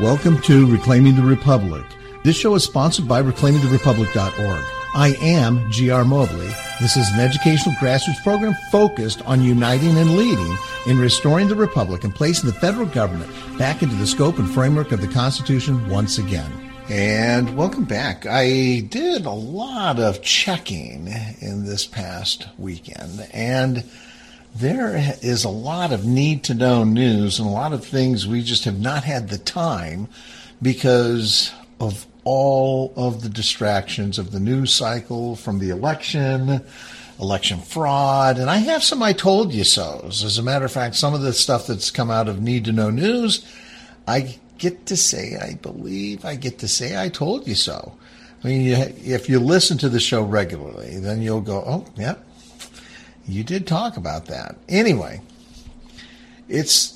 Welcome to Reclaiming the Republic. This show is sponsored by reclaimingtherepublic.org. I am G.R. Mobley. This is an educational grassroots program focused on uniting and leading in restoring the Republic and placing the federal government back into the scope and framework of the Constitution once again. And welcome back. I did a lot of checking in this past weekend, and there is a lot of need-to-know news and a lot of things we just have not had the time because of all of the distractions of the news cycle from the election fraud, and I have some I told you so's. As a matter of fact, some of the stuff that's come out of need-to-know news, I get to say, I believe I get to say I told you so. I mean, if you listen to the show regularly, then you'll go, oh, yeah, you did talk about that. Anyway, it's,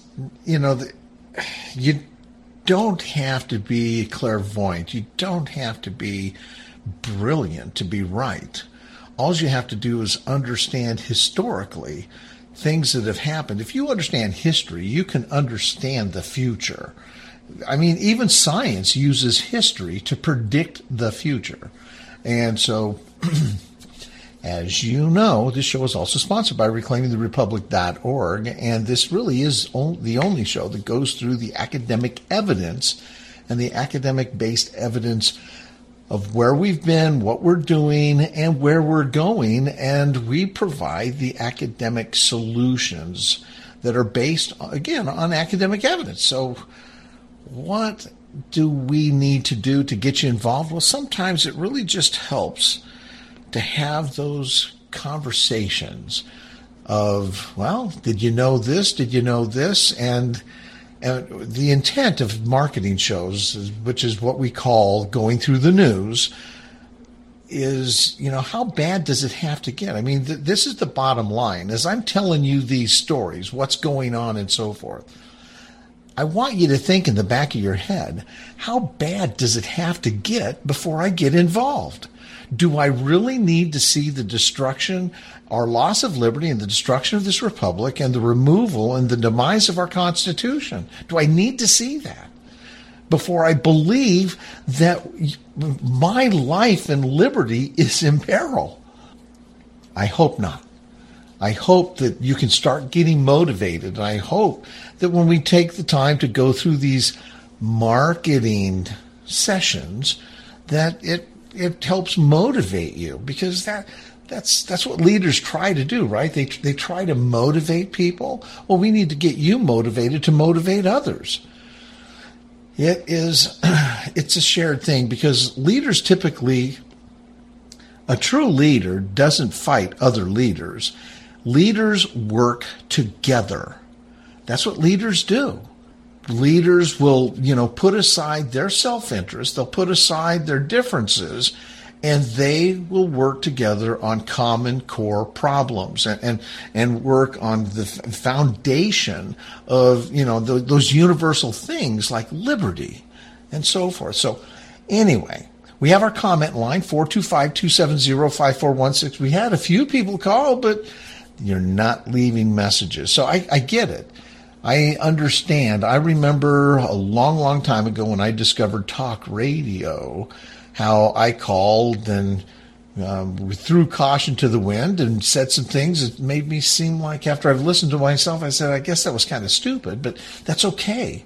you don't have to be clairvoyant. You don't have to be brilliant to be right. All you have to do is understand historically things that have happened. If you understand history, you can understand the future. I mean, even science uses history to predict the future. And so, as you know, this show is also sponsored by reclaimingtherepublic.org, and this really is the only show that goes through the academic evidence and the academic-based evidence of where we've been, what we're doing, and where we're going, and we provide the academic solutions that are based, again, on academic evidence. So what do we need to do to get you involved? Well, sometimes it really just helps to have those conversations of, well, did you know this? Did you know this? And the intent of marketing shows, which is what we call going through the news, is, how bad does it have to get? I mean, this is the bottom line. As I'm telling you these stories, what's going on and so forth, I want you to think in the back of your head, how bad does it have to get before I get involved? Do I really need to see the destruction, our loss of liberty and the destruction of this republic and the removal and the demise of our Constitution? Do I need to see that before I believe that my life and liberty is in peril? I hope not. I hope that you can start getting motivated. I hope that when we take the time to go through these marketing sessions, that it helps motivate you, because that's what leaders try to do, right? They try to motivate people. Well, we need to get you motivated to motivate others. It's a shared thing, because leaders typically, a true leader doesn't fight other leaders. Leaders work together. That's what leaders do. Leaders will, put aside their self-interest, they'll put aside their differences, and they will work together on common core problems and work on the foundation of, those universal things like liberty and so forth. So anyway, we have our comment line, 425-270-5416. We had a few people call, but you're not leaving messages. So I get it. I understand. I remember a long, long time ago when I discovered talk radio, how I called and threw caution to the wind and said some things that made me seem like, after I've listened to myself, I said, I guess that was kind of stupid, but that's okay.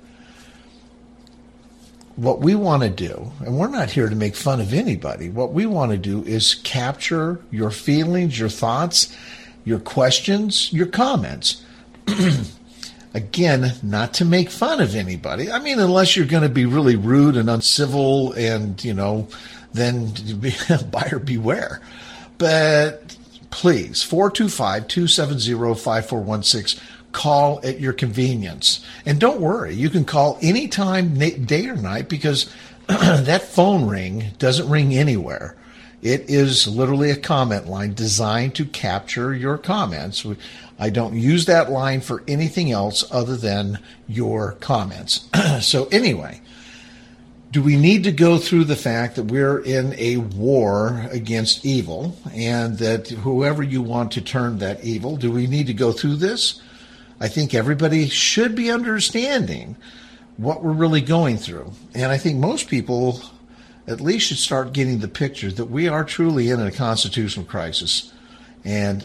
What we want to do, and we're not here to make fun of anybody, what we want to do is capture your feelings, your thoughts, your questions, your comments. Again, not to make fun of anybody. I mean, unless you're going to be really rude and uncivil and, then buyer beware. But please, 425-270-5416, call at your convenience. And don't worry, you can call anytime, day or night, because that phone ring doesn't ring anywhere. It is literally a comment line designed to capture your comments. I don't use that line for anything else other than your comments. So anyway, do we need to go through the fact that we're in a war against evil, and that whoever you want to turn that evil, do we need to go through this? I think everybody should be understanding what we're really going through. And I think most people at least should start getting the picture that we are truly in a constitutional crisis. And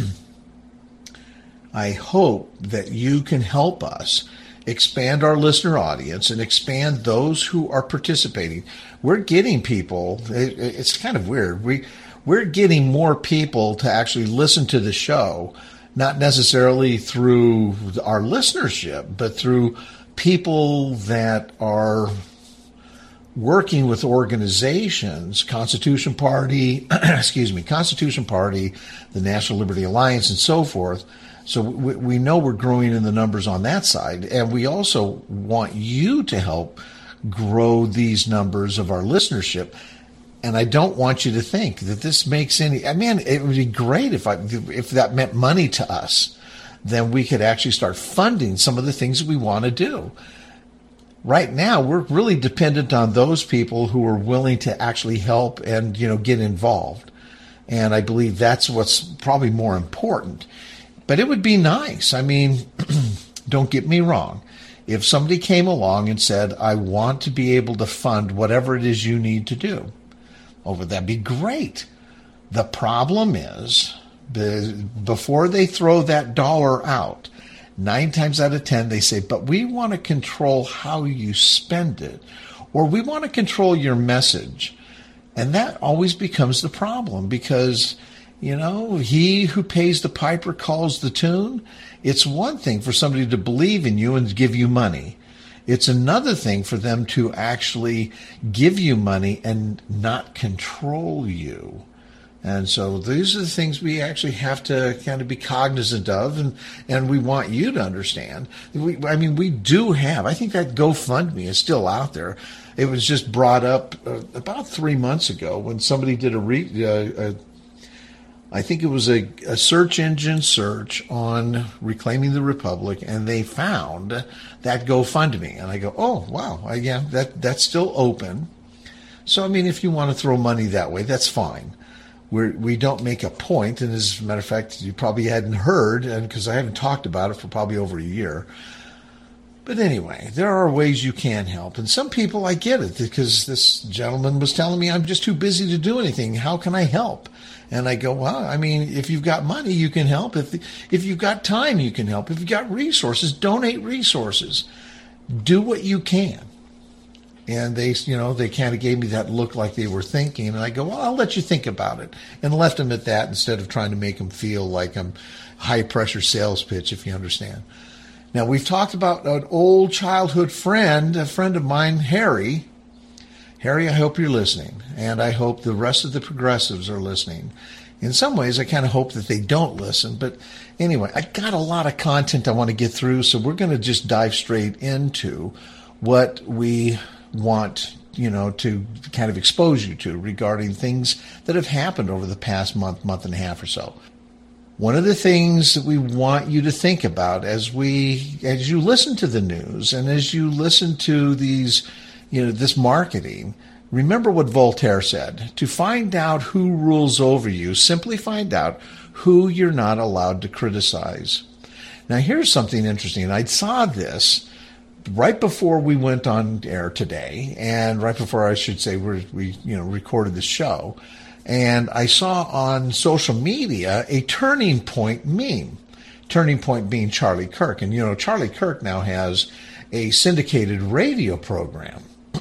I hope that you can help us expand our listener audience and expand those who are participating. We're getting people, it's kind of weird, we're getting more people to actually listen to the show, not necessarily through our listenership, but through people that are working with organizations, Constitution Party, Constitution Party, the National Liberty Alliance, and so forth. So we know we're growing in the numbers on that side. And we also want you to help grow these numbers of our listenership. And I don't want you to think that this makes any, I mean, it would be great if that meant money to us. Then we could actually start funding some of the things that we want to do. Right now, we're really dependent on those people who are willing to actually help and, get involved. And I believe that's what's probably more important. But it would be nice. I mean, don't get me wrong. If somebody came along and said, I want to be able to fund whatever it is you need to do, that'd be great. The problem is, before they throw that dollar out, 9 times out of 10, they say, but we want to control how you spend it, or we want to control your message. And that always becomes the problem because, he who pays the piper calls the tune. It's one thing for somebody to believe in you and give you money. It's another thing for them to actually give you money and not control you. And so these are the things we actually have to kind of be cognizant of, and we want you to understand. We do have, I think that GoFundMe is still out there. It was just brought up about 3 months ago when somebody did I think it was a search engine search on Reclaiming the Republic, and they found that GoFundMe. And I go, oh, wow, that's still open. So, if you want to throw money that way, that's fine. We don't make a point, and as a matter of fact, you probably hadn't heard, and because I haven't talked about it for probably over a year. But anyway, there are ways you can help. And some people, I get it, because this gentleman was telling me, I'm just too busy to do anything. How can I help? And I go, well, if you've got money, you can help. If you've got time, you can help. If you've got resources, donate resources. Do what you can. And they kind of gave me that look like they were thinking. And I go, well, I'll let you think about it. And left them at that instead of trying to make them feel like I'm high-pressure sales pitch, if you understand. Now, we've talked about an old childhood friend, a friend of mine, Harry. Harry, I hope you're listening. And I hope the rest of the progressives are listening. In some ways, I kind of hope that they don't listen. But anyway, I got a lot of content I want to get through. So we're going to just dive straight into what we want, to kind of expose you to regarding things that have happened over the past month and a half or so. One of the things that we want you to think about as you listen to the news and as you listen to these, this marketing, remember what Voltaire said. To find out who rules over you, simply find out who you're not allowed to criticize. Now, here's something interesting, and I saw this right before we went on air today, and right before I should say we recorded the show, and I saw on social media a Turning Point meme. Turning Point being Charlie Kirk, and Charlie Kirk now has a syndicated radio program.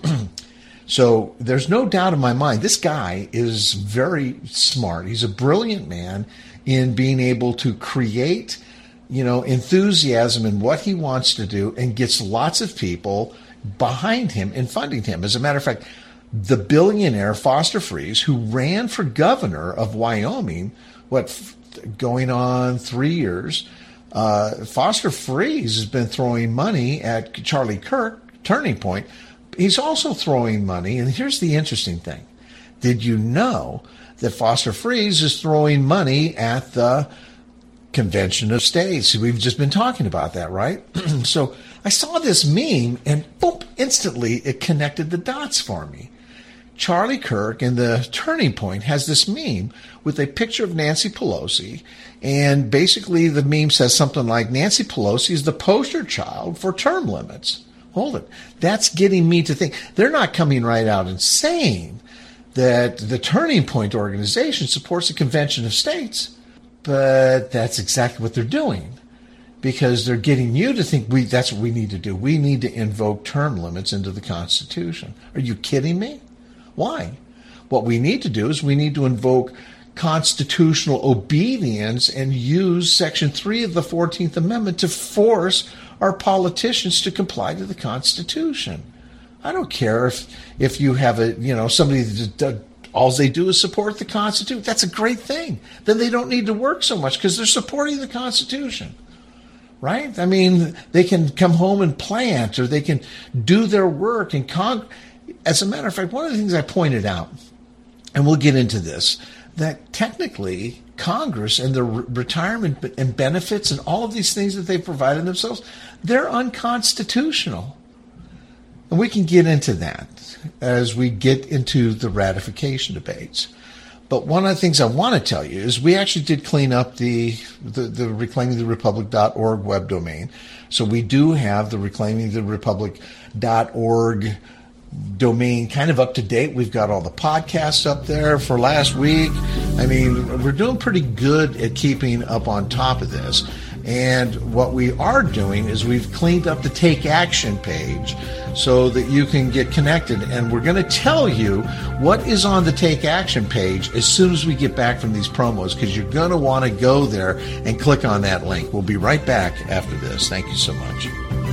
So there's no doubt in my mind this guy is very smart. He's a brilliant man in being able to create enthusiasm in what he wants to do and gets lots of people behind him and funding him. As a matter of fact, the billionaire Foster Friess, who ran for governor of Wyoming, going on 3 years, Foster Friess has been throwing money at Charlie Kirk, Turning Point. He's also throwing money, and here's the interesting thing. Did you know that Foster Friess is throwing money at the Convention of States? We've just been talking about that, right? So I saw this meme and boom, instantly it connected the dots for me. Charlie Kirk in the Turning Point has this meme with a picture of Nancy Pelosi, and basically the meme says something like, Nancy Pelosi is the poster child for term limits. hold it. That's getting me to think. They're not coming right out and saying that the Turning Point organization supports the Convention of States, but that's exactly what they're doing, because they're getting you to think that's what we need to do. We need to invoke term limits into the Constitution. Are you kidding me? Why? What we need to do is we need to invoke constitutional obedience and use Section 3 of the 14th Amendment to force our politicians to comply to the Constitution. I don't care if you have somebody that all they do is support the Constitution. That's a great thing. Then they don't need to work so much because they're supporting the Constitution, right? I mean, they can come home and plant, or they can do their work. And as a matter of fact, one of the things I pointed out, and we'll get into this, that technically Congress and the retirement and benefits and all of these things that they've provided themselves, they're unconstitutional. And we can get into that as we get into the ratification debates. But one of the things I want to tell you is we actually did clean up the reclaimingtherepublic.org web domain. So we do have the reclaimingtherepublic.org domain kind of up to date. We've got all the podcasts up there for last week. I mean, we're doing pretty good at keeping up on top of this. And what we are doing is we've cleaned up the Take Action page so that you can get connected. And we're going to tell you what is on the Take Action page as soon as we get back from these promos, because you're going to want to go there and click on that link. We'll be right back after this. Thank you so much.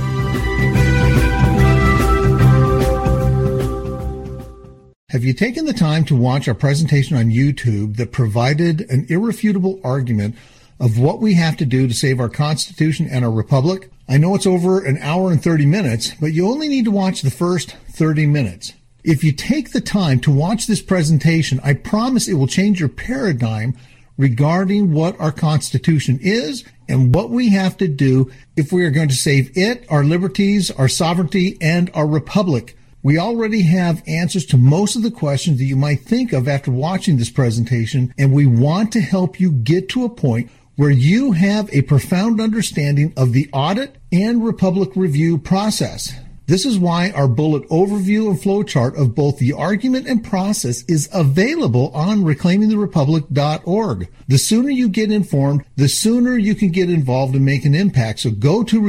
Have you taken the time to watch our presentation on YouTube that provided an irrefutable argument of what we have to do to save our Constitution and our Republic? I know it's over an hour and 30 minutes, but you only need to watch the first 30 minutes. If you take the time to watch this presentation, I promise it will change your paradigm regarding what our Constitution is and what we have to do if we are going to save it, our liberties, our sovereignty, and our Republic. We already have answers to most of the questions that you might think of after watching this presentation, and we want to help you get to a point where you have a profound understanding of the audit and Republic review process. This is why our bullet overview and flowchart of both the argument and process is available on reclaimingtherepublic.org. The sooner you get informed, the sooner you can get involved and make an impact. So go to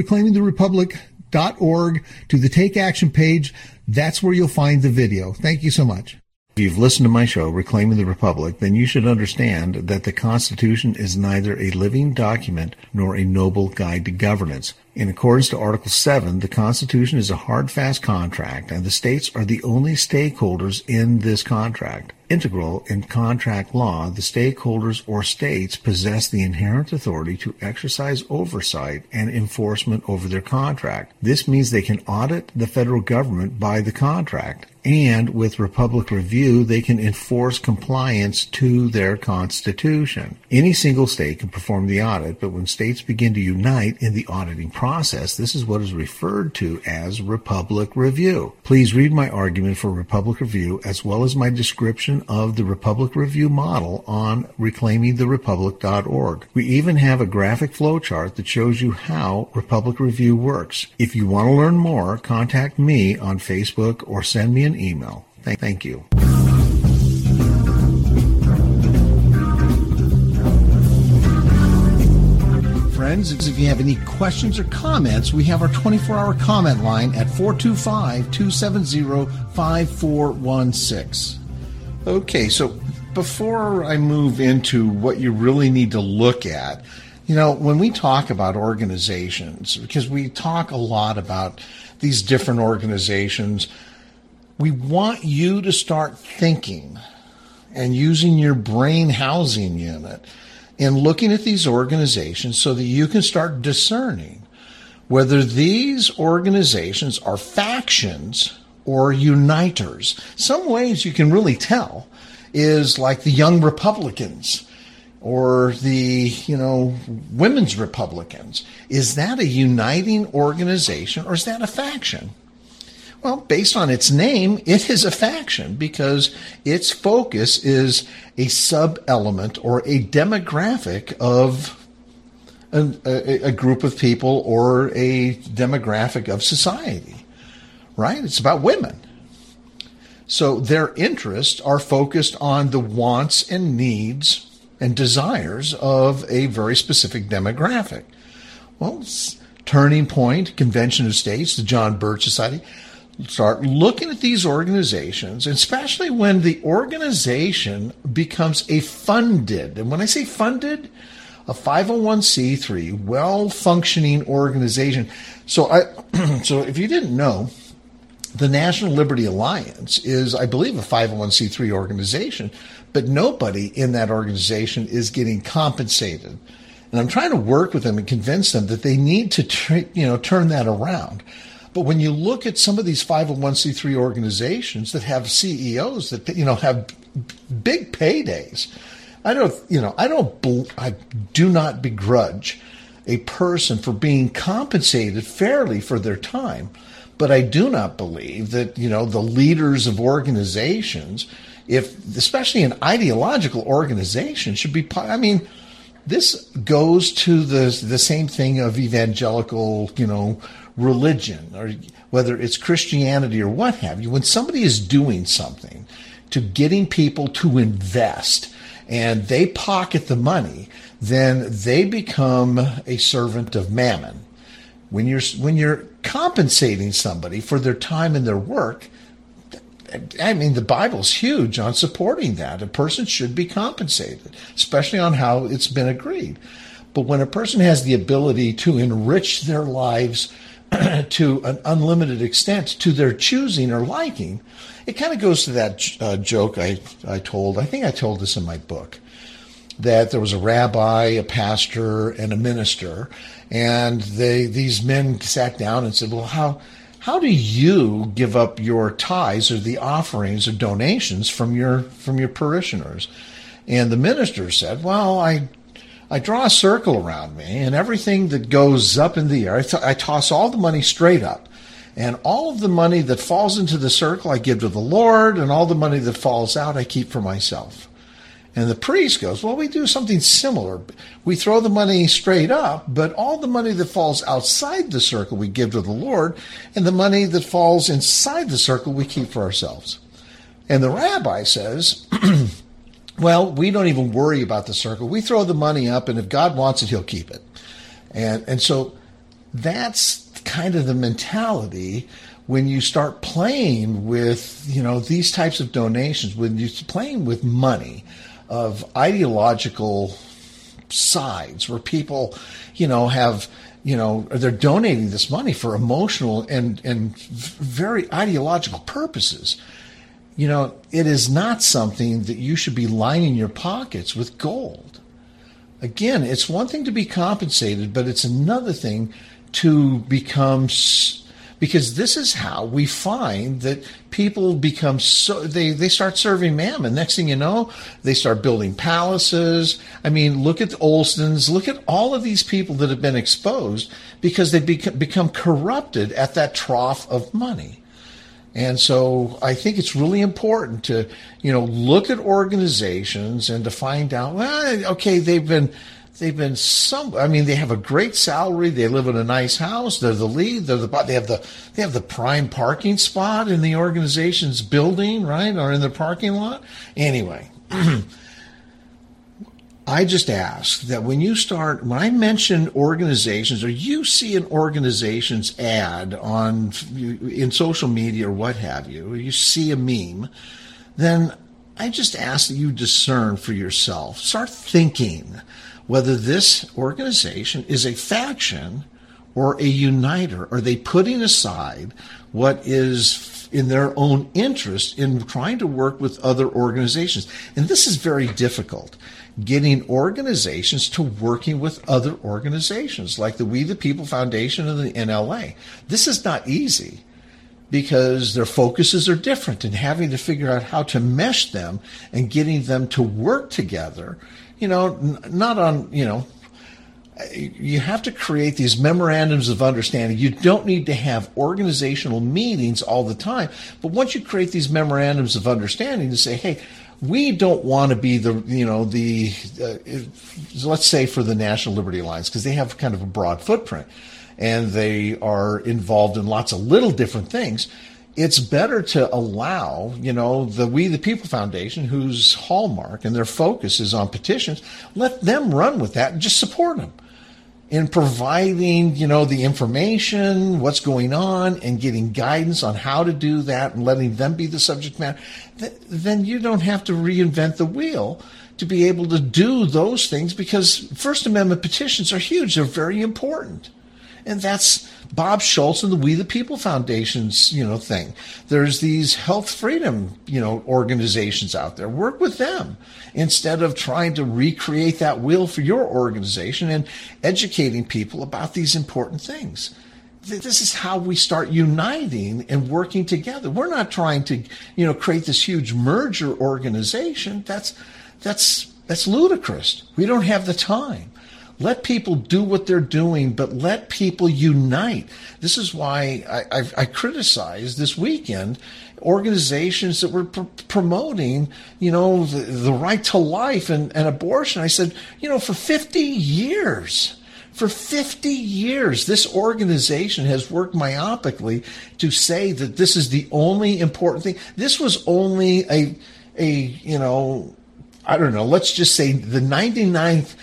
reclaimingtherepublic.org to the Take Action page. That's where you'll find the video. Thank you so much. If you've listened to my show, Reclaiming the Republic, then you should understand that the Constitution is neither a living document nor a noble guide to governance. In accordance to Article 7, the Constitution is a hard, fast contract, and the states are the only stakeholders in this contract. Integral in contract law, the stakeholders or states possess the inherent authority to exercise oversight and enforcement over their contract. This means they can audit the federal government by the contract, and with Republic Review, they can enforce compliance to their Constitution. Any single state can perform the audit, but when states begin to unite in the auditing process, this is what is referred to as Republic Review. Please read my argument for Republic Review as well as my description of the Republic Review model on reclaimingtherepublic.org. We even have a graphic flowchart that shows you how Republic Review works. If you want to learn more, contact me on Facebook or send me an email. Thank you. Friends, if you have any questions or comments, we have our 24-hour comment line at 425-270-5416. Okay, so before I move into what you really need to look at, when we talk about organizations, because we talk a lot about these different organizations, we want you to start thinking and using your brain housing unit in looking at these organizations so that you can start discerning whether these organizations are factions or uniters. Some ways you can really tell is like the Young Republicans or the, Women's Republicans. Is that a uniting organization or is that a faction? Well, based on its name, it is a faction because its focus is a sub-element or a demographic of a group of people or a demographic of society. right? It's about women. So their interests are focused on the wants and needs and desires of a very specific demographic. Well, Turning Point, Convention of States, the John Birch Society, start looking at these organizations, especially when the organization becomes a funded, and when I say funded, a 501c3, well-functioning organization. So if you didn't know, the National Liberty Alliance is, I believe, a 501c3 organization, but nobody in that organization is getting compensated. And I'm trying to work with them and convince them that they need to turn that around. But when you look at some of these 501c3 organizations that have CEOs that have big paydays, I do not begrudge a person for being compensated fairly for their time. But I do not believe that, the leaders of organizations, especially an ideological organization, should be, this goes to the same thing of evangelical, religion, or whether it's Christianity or what have you. When somebody is doing something to getting people to invest and they pocket the money, then they become a servant of mammon. When you're compensating somebody for their time and their work, the Bible's huge on supporting that. A person should be compensated, especially on how it's been agreed. But when a person has the ability to enrich their lives to an unlimited extent to their choosing or liking, it kind of goes to that joke I told. I think I told this in my book, that there was a rabbi, a pastor, and a minister, and these men sat down and said, well, how do you give up your tithes or the offerings or donations from your parishioners? And the minister said, well, I draw a circle around me, and everything that goes up in the air, I toss all the money straight up. And all of the money that falls into the circle I give to the Lord, and all the money that falls out I keep for myself. And the priest goes, well, we do something similar. We throw the money straight up, but all the money that falls outside the circle we give to the Lord, and the money that falls inside the circle we keep for ourselves. And the rabbi says, well, we don't even worry about the circle. We throw the money up, and if God wants it, he'll keep it. And so that's kind of the mentality when you start playing with, these types of donations, when you're playing with money of ideological sides where people, have, they're donating this money for emotional and very ideological purposes. It is not something that you should be lining your pockets with gold. Again, it's one thing to be compensated, but it's another thing to become, because this is how we find that people become they start serving mammon. Next thing you know, they start building palaces. Look at the Olsons, look at all of these people that have been exposed because they become corrupted at that trough of money. And so I think it's really important to, look at organizations and to find out, well, okay, they've been they have a great salary. They live in a nice house. They're the lead. They have the prime parking spot in the organization's building, right? Or in the parking lot. Anyway, I just ask that when I mention organizations, or you see an organization's ad in social media or what have you, or you see a meme, then I just ask that you discern for yourself. Start thinking whether this organization is a faction or a uniter. Are they putting aside what is in their own interest in trying to work with other organizations? And this is very difficult, getting organizations to working with other organizations like the We the People Foundation in LA. This is not easy because their focuses are different, and having to figure out how to mesh them and getting them to work together, you have to create these memorandums of understanding. You don't need to have organizational meetings all the time, but once you create these memorandums of understanding to say, hey, we don't want to be let's say for the National Liberty Alliance, because they have kind of a broad footprint. and they are involved in lots of little different things, it's better to allow, the We the People Foundation, whose hallmark and their focus is on petitions, let them run with that and just support them in providing, the information, what's going on, and getting guidance on how to do that and letting them be the subject matter. Then you don't have to reinvent the wheel to be able to do those things, because First Amendment petitions are huge. They're very important. And that's Bob Schultz and the We the People Foundation's, thing. There's these health freedom, organizations out there. Work with them instead of trying to recreate that wheel for your organization, and educating people about these important things. This is how we start uniting and working together. We're not trying to, create this huge merger organization. That's ludicrous. We don't have the time. Let people do what they're doing, but let people unite. This is why I criticized this weekend organizations that were promoting, the right to life and abortion. I said, for 50 years, this organization has worked myopically to say that this is the only important thing. This was only let's just say the 99th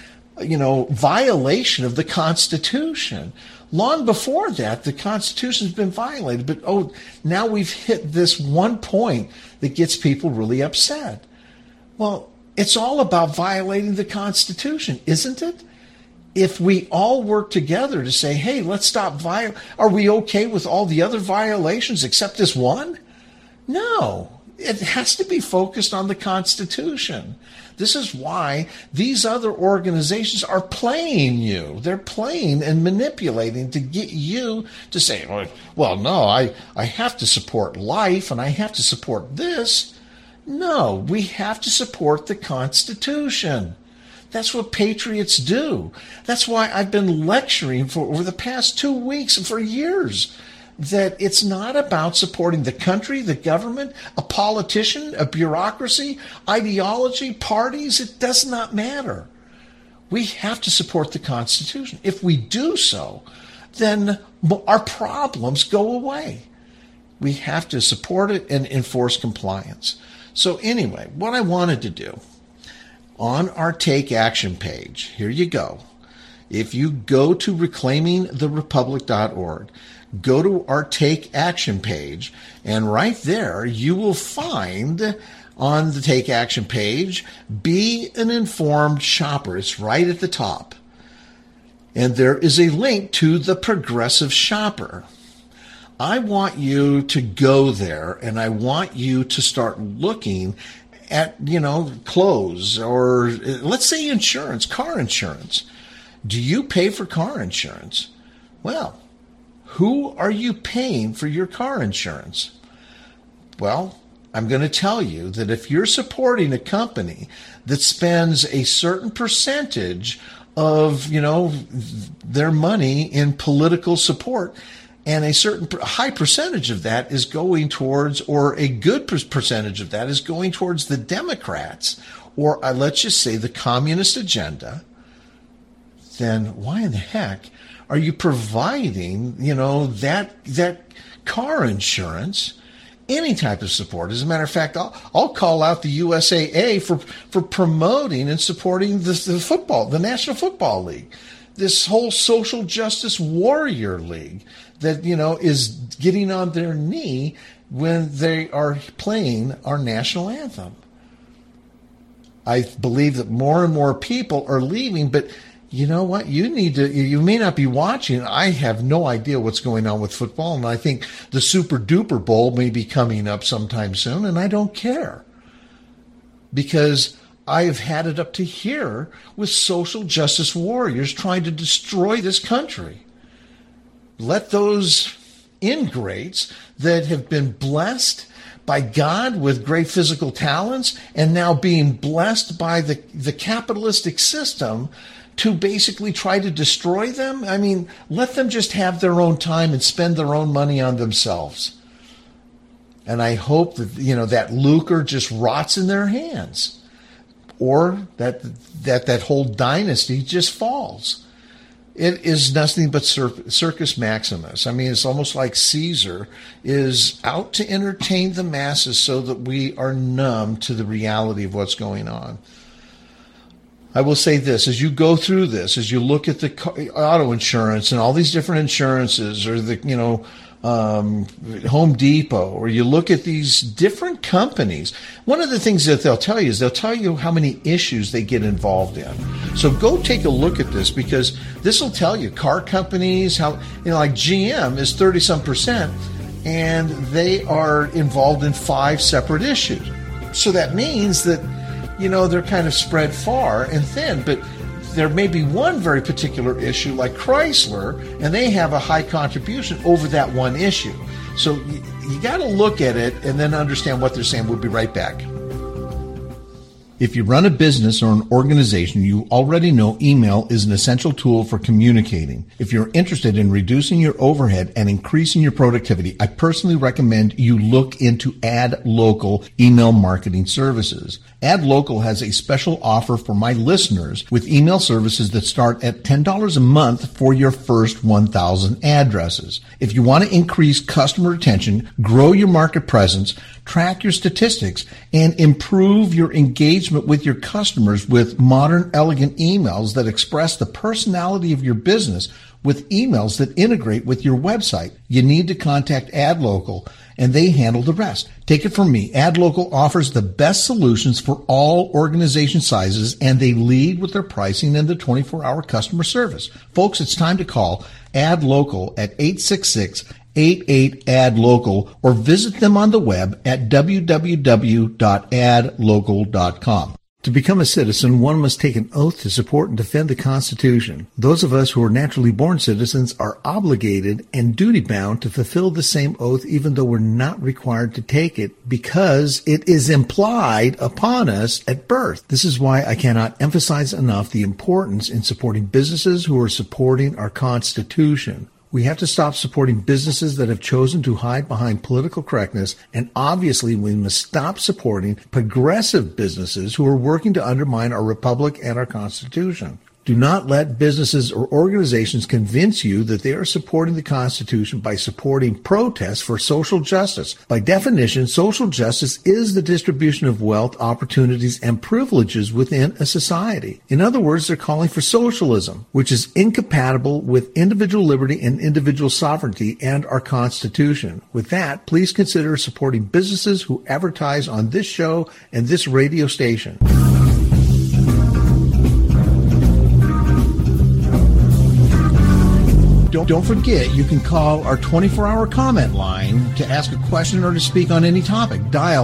violation of the Constitution. Long before that, the Constitution's been violated. But, now we've hit this one point that gets people really upset. Well, it's all about violating the Constitution, isn't it? If we all work together to say, hey, let's stop are we okay with all the other violations except this one? No. It has to be focused on the Constitution. This is why these other organizations are playing you. They're playing and manipulating to get you to say, well, no, I have to support life and I have to support this. No, we have to support the Constitution. That's what patriots do. That's why I've been lecturing over the past 2 weeks and for years that it's not about supporting the country, the government, a politician, a bureaucracy, ideology, parties. It does not matter. We have to support the Constitution. If we do so, then our problems go away. We have to support it and enforce compliance. So anyway, what I wanted to do on our Take Action page, here you go. If you go to reclaimingtherepublic.org, go to our Take Action page, and right there you will find on the Take Action page, Be an Informed Shopper. It's right at the top. And there is a link to the Progressive Shopper. I want you to go there, and I want you to start looking at, clothes, or let's say insurance, car insurance. Do you pay for car insurance? Well, who are you paying for your car insurance? Well, I'm going to tell you that if you're supporting a company that spends a certain percentage of, their money in political support, and a certain high percentage of that is going towards, or a good percentage of that is going towards the Democrats, or let's just say the communist agenda, then why in the heck are you providing, that car insurance, any type of support? As a matter of fact, I'll call out the USAA for promoting and supporting the football, the National Football League, this whole social justice warrior league that, is getting on their knee when they are playing our national anthem. I believe that more and more people are leaving, but you know what? You may not be watching. I have no idea what's going on with football, and I think the Super Duper Bowl may be coming up sometime soon, and I don't care. Because I have had it up to here with social justice warriors trying to destroy this country. Let those ingrates that have been blessed by God with great physical talents and now being blessed by the capitalistic system to basically try to destroy them. I mean, let them just have their own time and spend their own money on themselves. And I hope that, that lucre just rots in their hands, or that whole dynasty just falls. It is nothing but Circus Maximus. I mean, it's almost like Caesar is out to entertain the masses so that we are numb to the reality of what's going on. I will say this, as you go through this, as you look at the auto insurance and all these different insurances, or the, Home Depot, or you look at these different companies, one of the things that they'll tell you is they'll tell you how many issues they get involved in. So go take a look at this, because this will tell you car companies, how, like GM is 30-some%, and they are involved in 5 separate issues. So that means that they're kind of spread far and thin, but there may be one very particular issue like Chrysler, and they have a high contribution over that one issue. So you got to look at it and then understand what they're saying. We'll be right back. If you run a business or an organization, you already know email is an essential tool for communicating. If you're interested in reducing your overhead and increasing your productivity, I personally recommend you look into AdLocal email marketing services. AdLocal has a special offer for my listeners with email services that start at $10 a month for your first 1,000 addresses. If you want to increase customer retention, grow your market presence, track your statistics, and improve your engagement with your customers with modern, elegant emails that express the personality of your business with emails that integrate with your website, you need to contact AdLocal, and they handle the rest. Take it from me. AdLocal offers the best solutions for all organization sizes, and they lead with their pricing and the 24-hour customer service. Folks, it's time to call AdLocal at 866-88-ADLOCAL, or visit them on the web at www.adlocal.com. To become a citizen, one must take an oath to support and defend the Constitution. Those of us who are naturally born citizens are obligated and duty-bound to fulfill the same oath, even though we're not required to take it, because it is implied upon us at birth. This is why I cannot emphasize enough the importance in supporting businesses who are supporting our Constitution. We have to stop supporting businesses that have chosen to hide behind political correctness, and obviously we must stop supporting progressive businesses who are working to undermine our republic and our Constitution. Do not let businesses or organizations convince you that they are supporting the Constitution by supporting protests for social justice. By definition, social justice is the distribution of wealth, opportunities, and privileges within a society. In other words, they're calling for socialism, which is incompatible with individual liberty and individual sovereignty and our Constitution. With that, please consider supporting businesses who advertise on this show and this radio station. Don't forget, you can call our 24-hour comment line to ask a question or to speak on any topic. Dial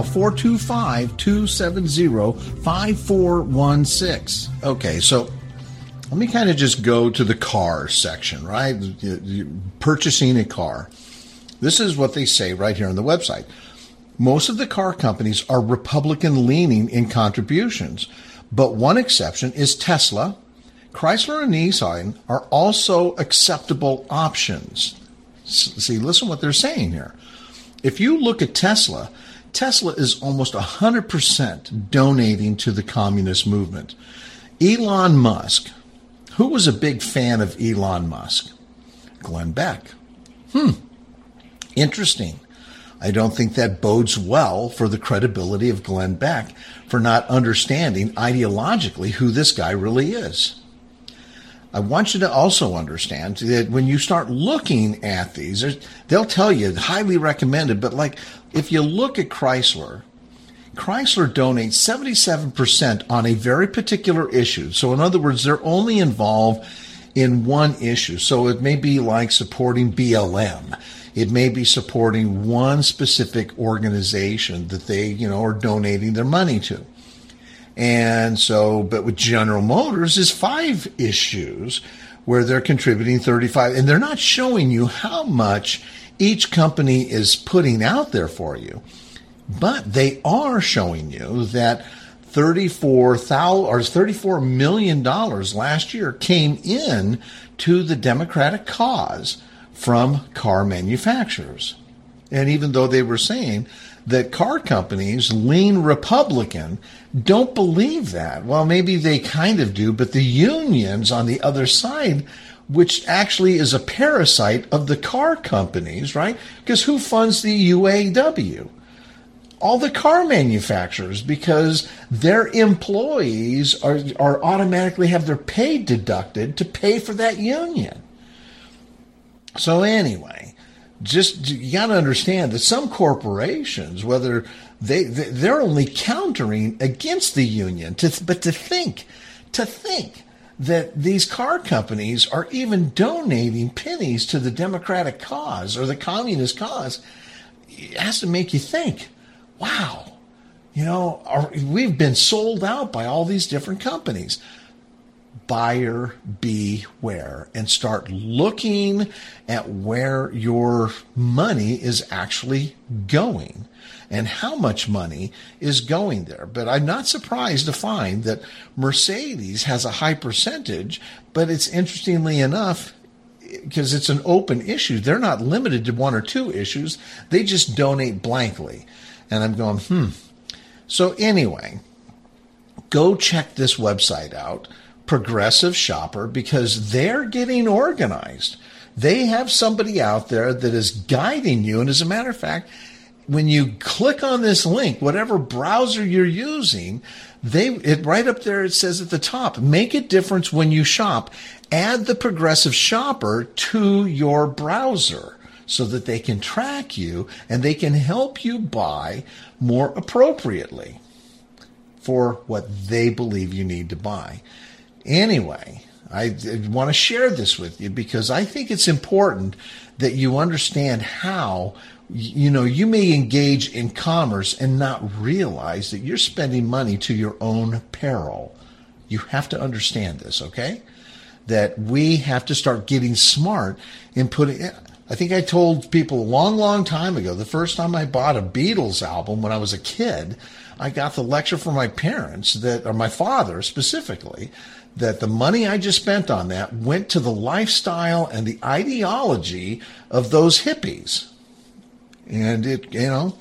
425-270-5416. Okay, so let me kind of just go to the car section, right? Purchasing a car. This is what they say right here on the website. Most of the car companies are Republican-leaning in contributions, but one exception is Tesla. Chrysler and Nissan are also acceptable options. See, listen what they're saying here. If you look at Tesla, Tesla is almost 100% donating to the communist movement. Elon Musk, who was a big fan of Elon Musk? Glenn Beck. Interesting. I don't think that bodes well for the credibility of Glenn Beck for not understanding ideologically who this guy really is. I want you to also understand that when you start looking at these, they'll tell you highly recommended, but like if you look at Chrysler donates 77% on a very particular issue. So in other words, they're only involved in one issue. So it may be like supporting BLM. It may be supporting one specific organization that they, are donating their money to. And so, but with General Motors is 5 issues where they're contributing 35, and they're not showing you how much each company is putting out there for you. But they are showing you that $34 million last year came in to the Democratic cause from car manufacturers. And even though they were saying that car companies lean Republican, don't believe that. Well, maybe they kind of do, but the unions on the other side which actually is a parasite of the car companies, right? Because who funds the UAW? All the car manufacturers, because their employees are automatically have their pay deducted to pay for that union. So anyway, just you got to understand that some corporations, whether they're only countering against the union, but to think that these car companies are even donating pennies to the Democratic cause or the communist cause, it has to make you think, wow, we've been sold out by all these different companies. Buyer beware, and start looking at where your money is actually going and how much money is going there. But I'm not surprised to find that Mercedes has a high percentage, but it's interestingly enough, because it's an open issue, they're not limited to one or two issues. They just donate blankly. And I'm going, So anyway, go check this website out, Progressive Shopper, because they're getting organized. They have somebody out there that is guiding you. And as a matter of fact, when you click on this link, whatever browser you're using, right up there, it says at the top, make a difference when you shop. Add the Progressive Shopper to your browser so that they can track you and they can help you buy more appropriately for what they believe you need to buy. Anyway, I want to share this with you because I think it's important that you understand how, you may engage in commerce and not realize that you're spending money to your own peril. You have to understand this, okay? That we have to start getting smart in putting... I think I told people a long, long time ago, the first time I bought a Beatles album when I was a kid, I got the lecture from my parents, or my father specifically, that the money I just spent on that went to the lifestyle and the ideology of those hippies. And it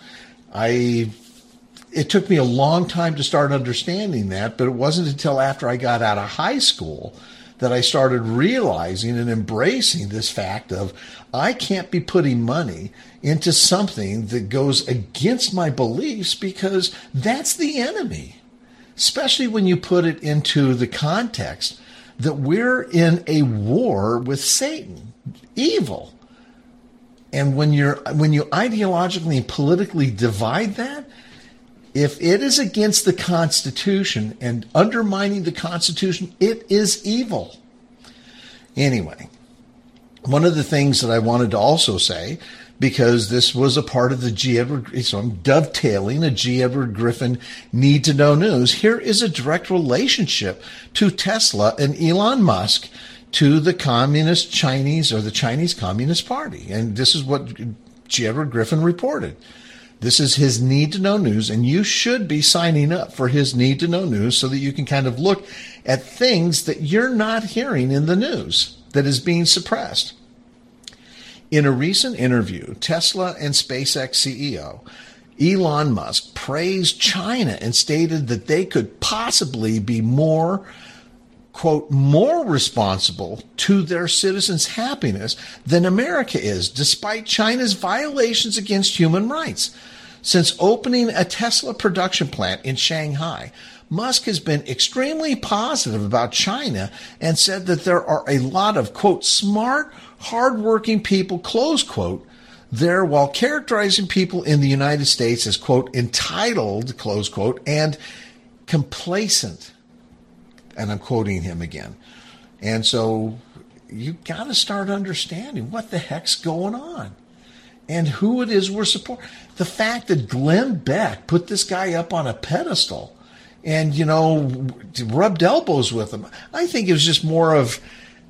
took me a long time to start understanding that, but it wasn't until after I got out of high school that I started realizing and embracing this fact of I can't be putting money into something that goes against my beliefs because that's the enemy. Especially when you put it into the context that we're in a war with Satan, evil. And when you ideologically and politically divide that, if it is against the Constitution and undermining the Constitution, it is evil. Anyway, one of the things that I wanted to also say, because this was a part of the G. Edward, so I'm dovetailing a G. Edward Griffin Need to Know News. Here is a direct relationship to Tesla and Elon Musk to the Communist Chinese or the Chinese Communist Party. And this is what G. Edward Griffin reported. This is his Need to Know News, and you should be signing up for his Need to Know News so that you can kind of look at things that you're not hearing in the news that is being suppressed. In a recent interview, Tesla and SpaceX CEO Elon Musk praised China and stated that they could possibly be more, quote, more responsible to their citizens' happiness than America is, despite China's violations against human rights. Since opening a Tesla production plant in Shanghai, Musk has been extremely positive about China and said that there are a lot of, quote, smart, hardworking people, close quote, there, while characterizing people in the United States as, quote, entitled, close quote, and complacent. And I'm quoting him again. And so you got to start understanding what the heck's going on and who it is we're supporting. The fact that Glenn Beck put this guy up on a pedestal and, rubbed elbows with him, I think it was just more of,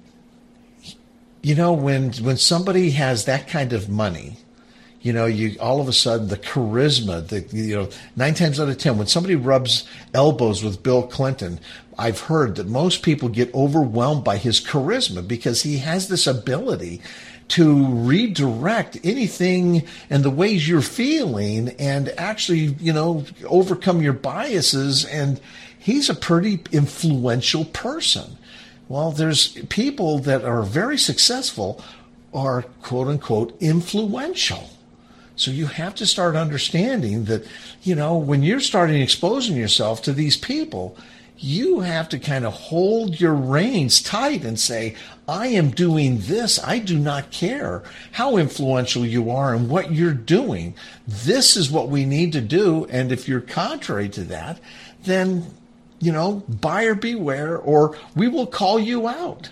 when somebody has that kind of money, you all of a sudden the charisma, 9 times out of 10, when somebody rubs elbows with Bill Clinton, I've heard that most people get overwhelmed by his charisma because he has this ability to redirect anything and the ways you're feeling and actually, overcome your biases. And he's a pretty influential person. Well, there's people that are very successful are quote unquote influential. So you have to start understanding that, when you're starting exposing yourself to these people, you have to kind of hold your reins tight and say, I am doing this. I do not care how influential you are and what you're doing. This is what we need to do. And if you're contrary to that, then, buyer beware, or we will call you out.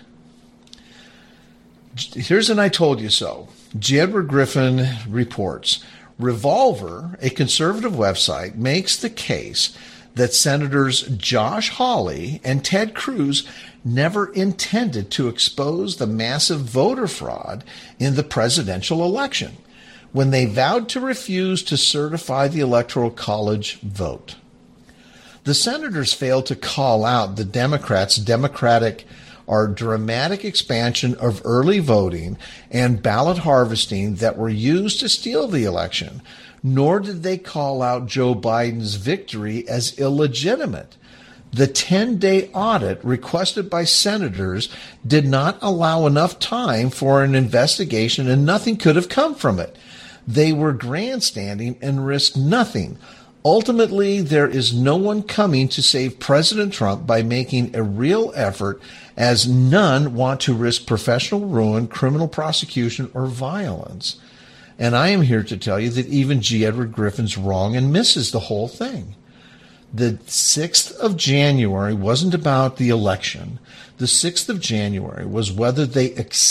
Here's an I told you so. J. Edward Griffin reports, Revolver, a conservative website, makes the case that Senators Josh Hawley and Ted Cruz never intended to expose the massive voter fraud in the presidential election when they vowed to refuse to certify the Electoral College vote. The senators failed to call out the Democrats' dramatic expansion of early voting and ballot harvesting that were used to steal the election, nor did they call out Joe Biden's victory as illegitimate. The 10-day audit requested by senators did not allow enough time for an investigation, and nothing could have come from it. They were grandstanding and risked nothing. Ultimately, there is no one coming to save President Trump by making a real effort, as none want to risk professional ruin, criminal prosecution, or violence. And I am here to tell you that even G. Edward Griffin's wrong and misses the whole thing. The 6th of January wasn't about the election. The 6th of January was whether they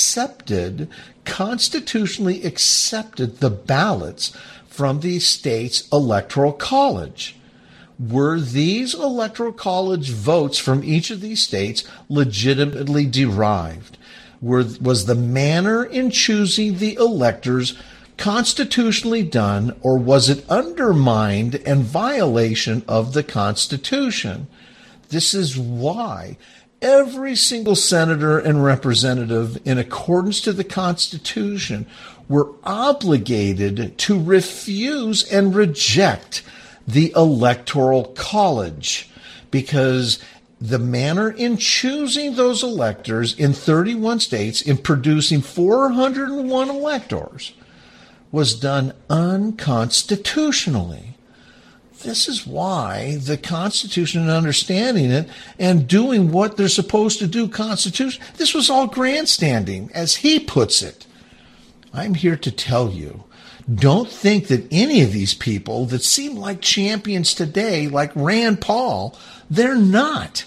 constitutionally accepted the ballots from the state's electoral college. Were these electoral college votes from each of these states legitimately derived? Was the manner in choosing the electors constitutionally done, or was it undermined and violation of the Constitution? This is why every single senator and representative, in accordance to the Constitution, were obligated to refuse and reject the Electoral College, because the manner in choosing those electors in 31 states, in producing 401 electors, was done unconstitutionally. This is why the Constitution, and understanding it and doing what they're supposed to do Constitution, this was all grandstanding, as he puts it. I'm here to tell you, don't think that any of these people that seem like champions today, like Rand Paul, they're not.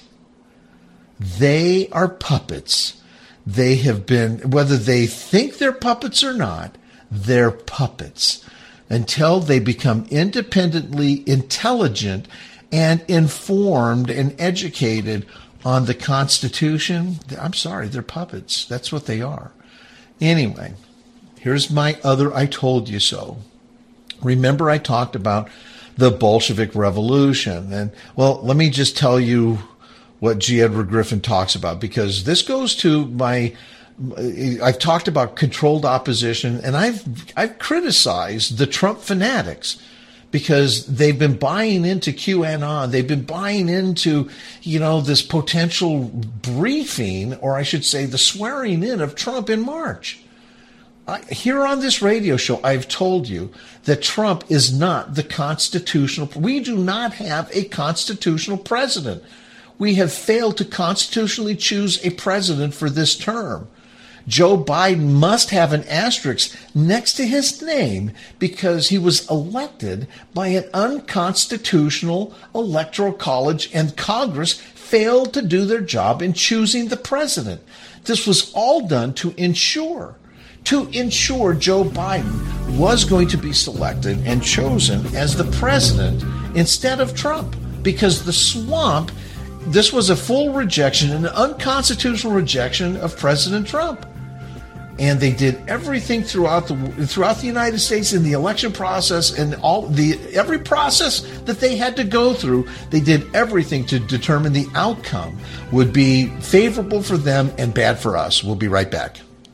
They are puppets. They have been, whether they think they're puppets or not, they're puppets until they become independently intelligent and informed and educated on the Constitution. I'm sorry, they're puppets. That's what they are. Anyway, here's my other I told you so. Remember I talked about the Bolshevik Revolution. And, well, let me just tell you what G. Edward Griffin talks about, because this goes to I've talked about controlled opposition, and I've criticized the Trump fanatics because they've been buying into QAnon. They've been buying into, this potential briefing, or I should say the swearing in of Trump in March. Here on this radio show, I've told you that Trump is not the constitutional. We do not have a constitutional president. We have failed to constitutionally choose a president for this term. Joe Biden must have an asterisk next to his name because he was elected by an unconstitutional electoral college, and Congress failed to do their job in choosing the president. This was all done to ensure Joe Biden was going to be selected and chosen as the president instead of Trump, because the swamp, this was a full rejection, an unconstitutional rejection of President Trump. And they did everything throughout the United States in the election process and every process that they had to go through. They did everything to determine the outcome would be favorable for them and bad for us. We'll be right back.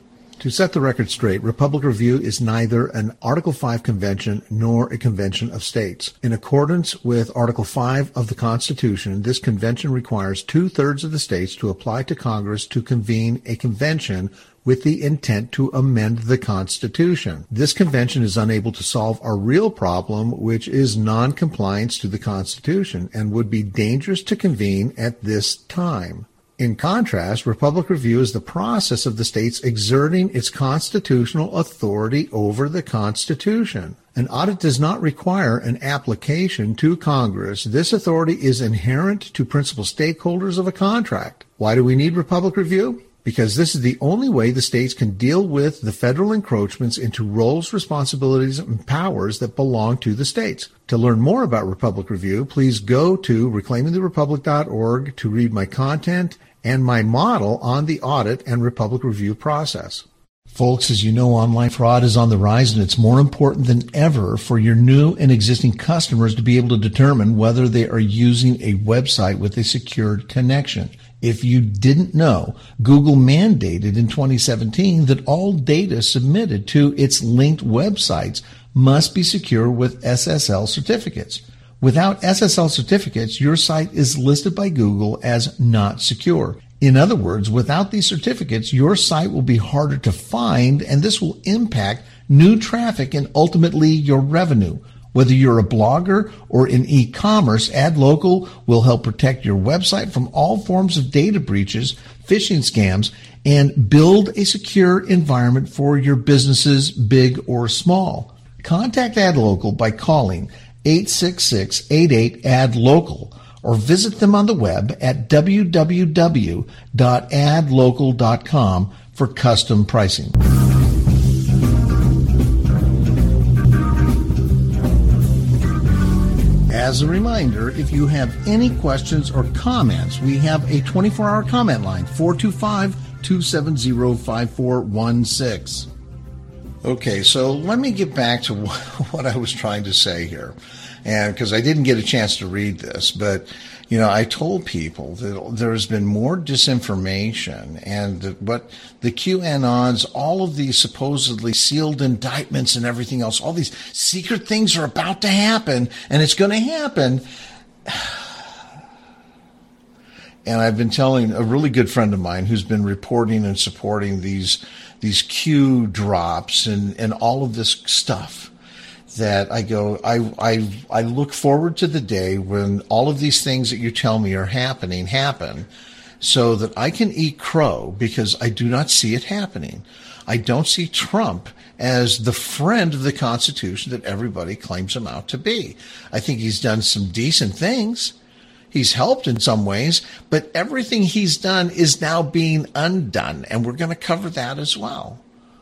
To set the record straight, Republic Review is neither an Article 5 convention nor a convention of states. In accordance with Article 5 of the Constitution, this convention requires 2/3 of the states to apply to Congress to convene a convention with the intent to amend the Constitution. This convention is unable to solve our real problem, which is non-compliance to the Constitution, and would be dangerous to convene at this time. In contrast, Republic Review is the process of the states exerting its constitutional authority over the Constitution. An audit does not require an application to Congress. This authority is inherent to principal stakeholders of a contract. Why do we need Republic Review? Because this is the only way the states can deal with the federal encroachments into roles, responsibilities, and powers that belong to the states. To learn more about Republic Review, please go to reclaimingtherepublic.org to read my content and my model on the audit and Republic Review process. Folks, as you know, online fraud is on the rise, and it's more important than ever for your new and existing customers to be able to determine whether they are using a website with a secured connection. If you didn't know, Google mandated in 2017 that all data submitted to its linked websites must be secure with SSL certificates. Without SSL certificates, your site is listed by Google as not secure. In other words, without these certificates, your site will be harder to find, and this will impact new traffic and ultimately your revenue. Whether you're a blogger or in e-commerce, AdLocal will help protect your website from all forms of data breaches, phishing scams, and build a secure environment for your businesses, big or small. Contact AdLocal by calling 866-88-ADLOCAL or visit them on the web at www.adlocal.com for custom pricing. As a reminder, if you have any questions or comments, we have a 24-hour comment line, 425-270-5416. Okay, so let me get back to what I was trying to say here. And because I didn't get a chance to read this, but, you know, I told people that there's been more disinformation and what the QAnons, all of these supposedly sealed indictments and everything else, all these secret things are about to happen, and it's going to happen. And I've been telling a really good friend of mine who's been reporting and supporting these Q drops and all of this stuff, that I go, I look forward to the day when all of these things that you tell me are happen, so that I can eat crow, because I do not see it happening. I don't see Trump as the friend of the Constitution that everybody claims him out to be. I think he's done some decent things. He's helped in some ways, but everything he's done is now being undone, and we're going to cover that as well.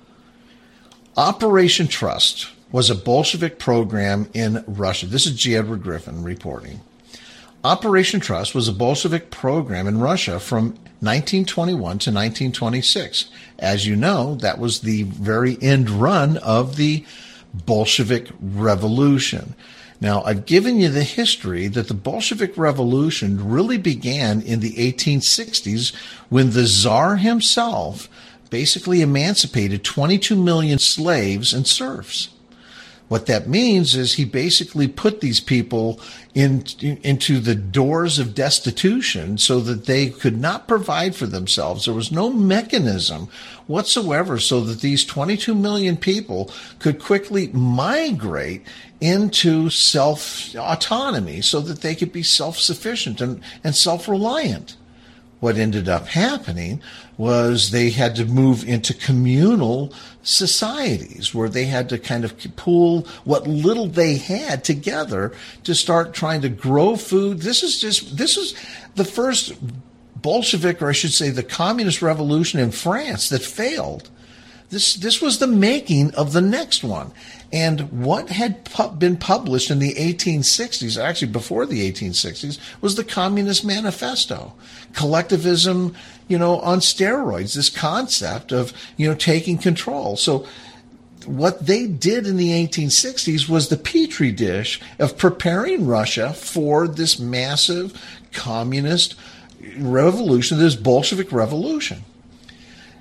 Operation Trust was a Bolshevik program in Russia. This is G. Edward Griffin reporting. Operation Trust was a Bolshevik program in Russia from 1921 to 1926. As you know, that was the very end run of the Bolshevik Revolution. Now, I've given you the history that the Bolshevik Revolution really began in the 1860s when the Tsar himself basically emancipated 22 million slaves and serfs. What that means is he basically put these people into the doors of destitution so that they could not provide for themselves. There was no mechanism whatsoever so that these 22 million people could quickly migrate into self-autonomy so that they could be self-sufficient and self-reliant. What ended up happening was they had to move into communal societies where they had to kind of pool what little they had together to start trying to grow food. This is the first Bolshevik, or I should say the communist revolution in France that failed. This was the making of the next one. And what had been published in the 1860s, actually before the 1860s, was the Communist Manifesto. Collectivism, on steroids, this concept of, taking control. So what they did in the 1860s was the petri dish of preparing Russia for this massive communist revolution, this Bolshevik revolution.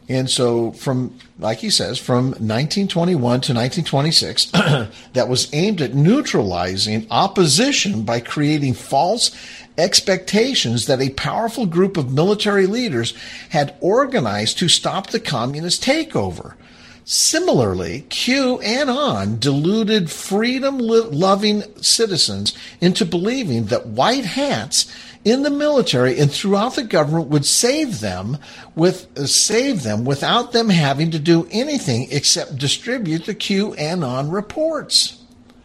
And so like he says, from 1921 to 1926, that was aimed at neutralizing opposition by creating false expectations that a powerful group of military leaders had organized to stop the communist takeover. Similarly, QAnon deluded freedom-loving citizens into believing that white hats in the military and throughout the government would save them without them having to do anything except distribute the QAnon reports.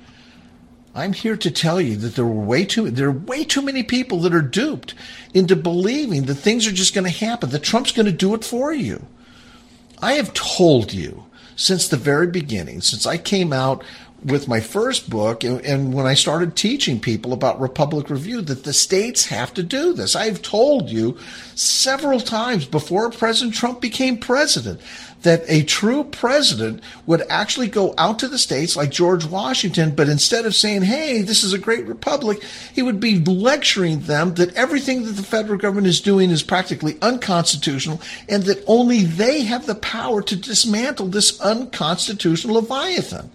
I'm here to tell you that there are way too many people that are duped into believing that things are just going to happen, that Trump's going to do it for you. I have told you since the very beginning, since I came out with my first book and when I started teaching people about Republic Review, that the states have to do this. I've told you several times before President Trump became president that a true president would actually go out to the states like George Washington, but instead of saying, hey, this is a great republic, he would be lecturing them that everything that the federal government is doing is practically unconstitutional and that only they have the power to dismantle this unconstitutional Leviathan.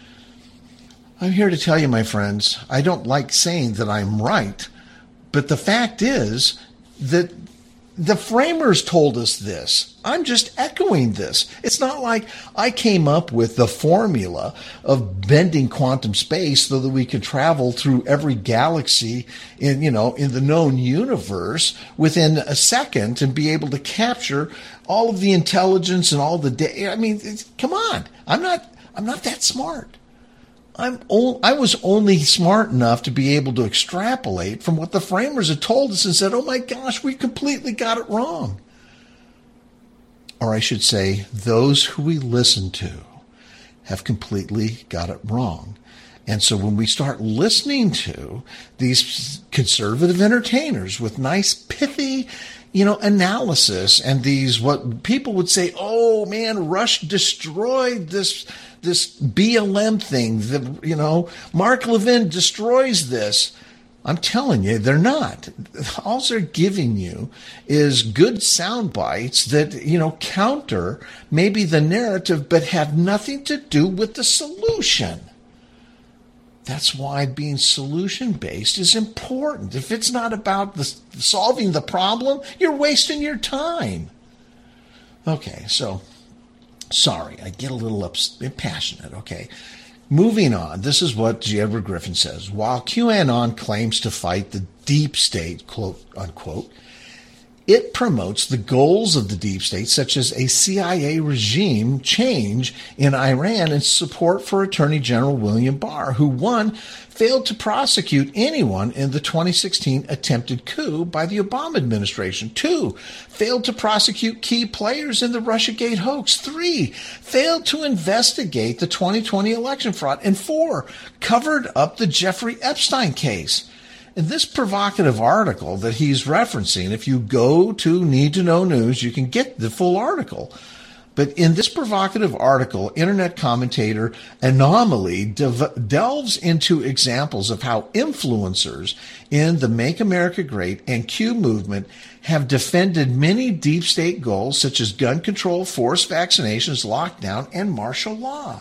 I'm here to tell you, my friends, I don't like saying that I'm right, but the fact is that the framers told us this. I'm just echoing this. It's not like I came up with the formula of bending quantum space so that we could travel through every galaxy in the known universe within a second and be able to capture all of the intelligence and all the data. I mean, come on. I'm not that smart. I was only smart enough to be able to extrapolate from what the framers had told us and said, oh my gosh, we completely got it wrong. Or I should say, those who we listen to have completely got it wrong. And so when we start listening to these conservative entertainers with nice, pithy, analysis and these, what people would say, oh man, Rush destroyed this BLM thing, Mark Levin destroys this. I'm telling you, they're not. All they're giving you is good sound bites that, counter maybe the narrative, but have nothing to do with the solution. That's why being solution-based is important. If it's not about solving the problem, you're wasting your time. Okay, so, sorry, I get a little passionate, okay? Moving on, this is what G. Edward Griffin says. While QAnon claims to fight the deep state, quote, unquote, it promotes the goals of the deep state, such as a CIA regime change in Iran and support for Attorney General William Barr, who, one, failed to prosecute anyone in the 2016 attempted coup by the Obama administration. 2, failed to prosecute key players in the Russiagate hoax. 3, failed to investigate the 2020 election fraud. And 4, covered up the Jeffrey Epstein case. In this provocative article that he's referencing, if you go to Need to Know News, you can get the full article. But in this provocative article, internet commentator Anomaly delves into examples of how influencers in the Make America Great and Q movement have defended many deep state goals such as gun control, forced vaccinations, lockdown, and martial law.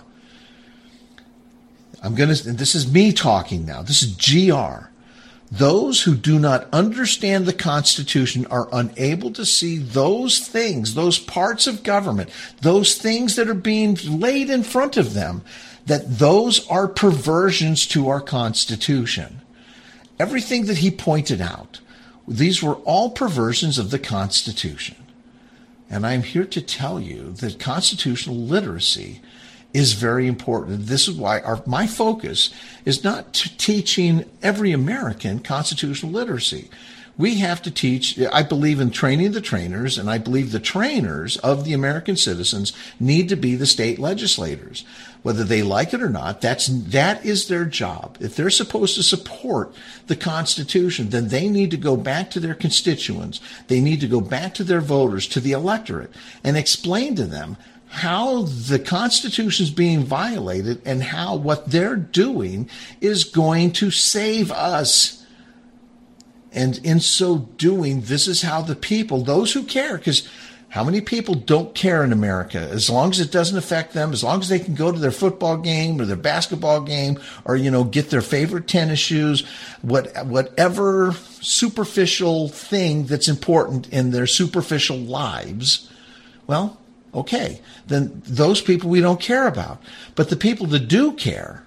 This is me talking now. This is GR. Those who do not understand the Constitution are unable to see those things, those parts of government, those things that are being laid in front of them, that those are perversions to our Constitution. Everything that he pointed out, these were all perversions of the Constitution. And I'm here to tell you that constitutional literacy is very important. This is why my focus is not teaching every American constitutional literacy. We have to teach, I believe in training the trainers, and I believe the trainers of the American citizens need to be the state legislators. Whether they like it or not, that is their job. If they're supposed to support the Constitution, then they need to go back to their constituents. They need to go back to their voters, to the electorate, and explain to them how the Constitution is being violated and how what they're doing is going to save us. And in so doing, this is how the people, those who care, because How many people don't care in America? As long as it doesn't affect them, as long as they can go to their football game or their basketball game or, get their favorite tennis shoes, whatever superficial thing that's important in their superficial lives, well, okay, then those people we don't care about. But the people that do care,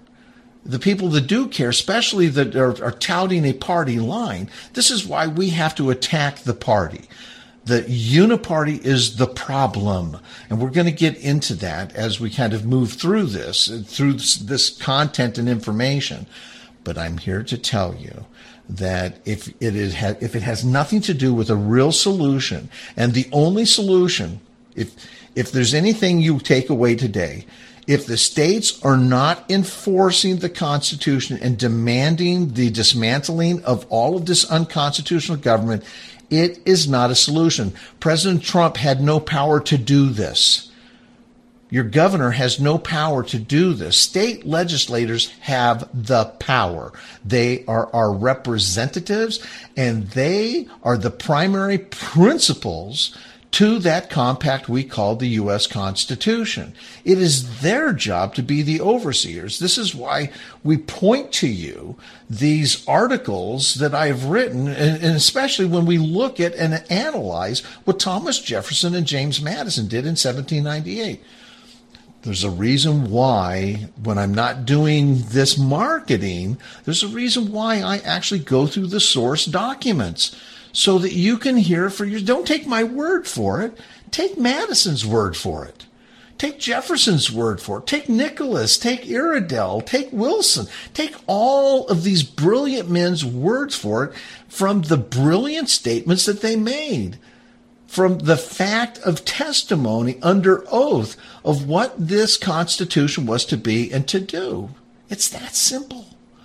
especially that are touting a party line, this is why we have to attack the party. The uniparty is the problem. And we're going to get into that as we kind of move through this content and information. But I'm here to tell you that if it has nothing to do with a real solution, and the only solution, if there's anything you take away today, if the states are not enforcing the Constitution and demanding the dismantling of all of this unconstitutional government, it is not a solution. President Trump had no power to do this. Your governor has no power to do this. State legislators have the power. They are our representatives, and they are the primary principles to that compact we call the U.S. Constitution. It is their job to be the overseers. This is why we point to you these articles that I've written, and especially when we look at and analyze what Thomas Jefferson and James Madison did in 1798. There's a reason why, when I'm not doing this marketing, there's a reason why I actually go through the source documents, so that you can hear for yourself. Don't take my word for it. Take Madison's word for it. Take Jefferson's word for it. Take Nicholas. Take Iredell. Take Wilson. Take all of these brilliant men's words for it from the brilliant statements that they made, from the fact of testimony under oath of what this Constitution was to be and to do. It's that simple.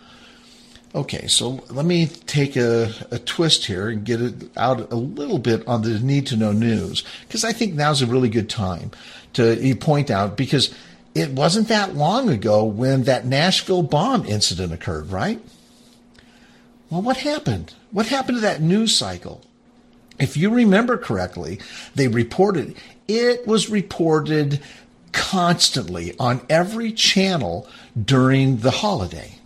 Okay, so let me take a twist here and get it out a little bit on the need-to-know news, because I think now's a really good time to point out, because it wasn't that long ago when that Nashville bomb incident occurred, right? Well, what happened? What happened to that news cycle? If you remember correctly, it was reported constantly on every channel during the holiday.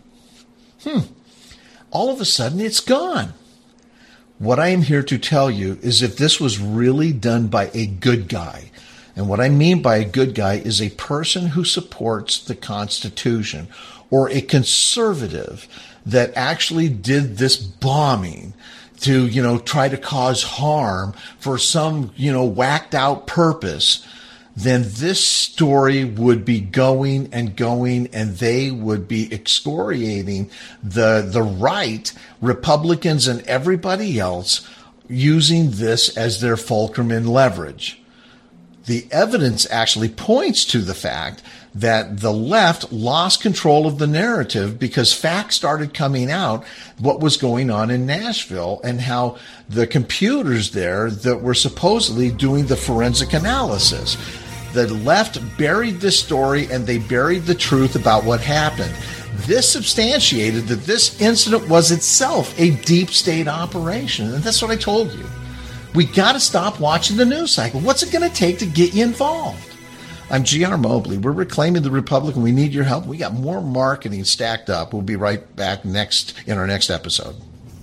All of a sudden, it's gone. What I am here to tell you is if this was really done by a good guy, and what I mean by a good guy is a person who supports the Constitution, or a conservative that actually did this bombing to, try to cause harm for some, whacked out purpose, then this story would be going, and they would be excoriating the right, Republicans and everybody else, using this as their fulcrum and leverage. The evidence actually points to the fact that the left lost control of the narrative because facts started coming out what was going on in Nashville and how the computers there that were supposedly doing the forensic analysis. The left buried this story, and they buried the truth about what happened. This substantiated that this incident was itself a deep state operation. And that's what I told you. We got to stop watching the news cycle. What's it going to take to get you involved? I'm G.R. Mobley. We're reclaiming the Republic, and we need your help. We got more marketing stacked up. We'll be right back in our next episode.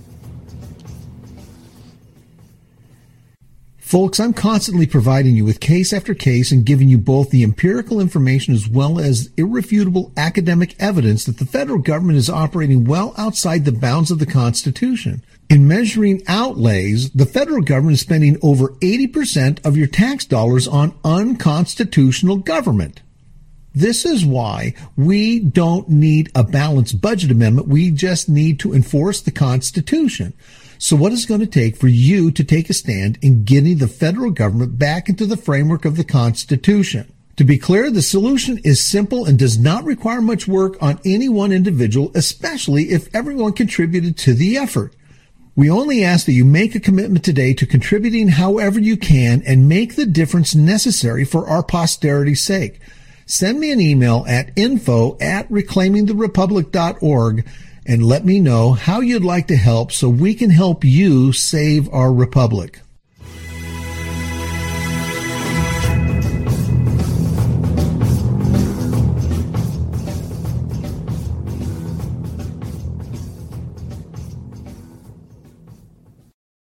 Folks, I'm constantly providing you with case after case and giving you both the empirical information as well as irrefutable academic evidence that the federal government is operating well outside the bounds of the Constitution. In measuring outlays, the federal government is spending over 80% of your tax dollars on unconstitutional government. This is why we don't need a balanced budget amendment. We just need to enforce the Constitution. So what is it going to take for you to take a stand in getting the federal government back into the framework of the Constitution? To be clear, the solution is simple and does not require much work on any one individual, especially if everyone contributed to the effort. We only ask that you make a commitment today to contributing however you can and make the difference necessary for our posterity's sake. Send me an email at info@reclaimingtherepublic.org and let me know how you'd like to help so we can help you save our republic.